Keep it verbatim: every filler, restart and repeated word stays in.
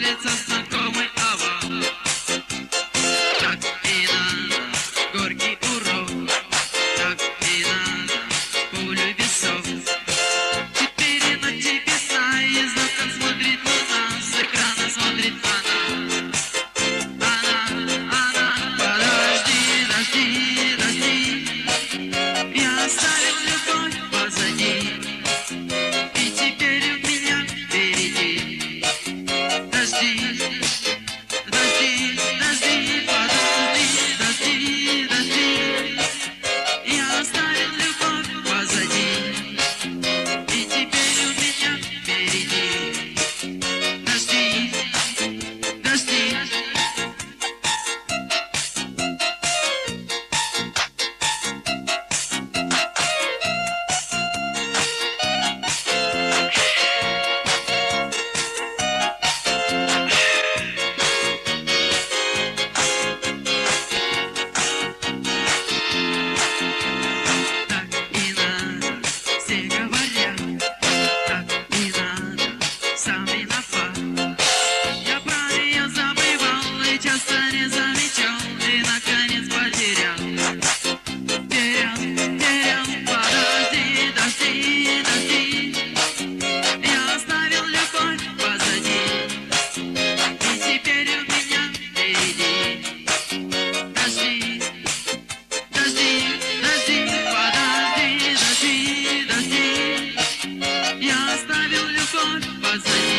улица знакомый овал. Так и надо, горький урок, так и надо, пулю весов. Теперь на небеса, из окон смотрит луна, с экрана смотрит она. Она, она, подожди, дожди, дожди, я оставил любовь позади, и теперь у меня впереди. Дожди, дожди, дожди, подожди, дожди, дожди, я оставил любовь позади, и теперь у меня впереди. Дожди, дожди. Так и надо, все говорят, так и надо, сам виноват. Я про нее забывал и часто не замечал, и наконец потерял, терял, терял. Подожди, дожди, дожди, я оставил любовь позади, и теперь у меня впереди. Дожди, дожди, дожди, подожди, дожди, дожди, я оставил любовь позади.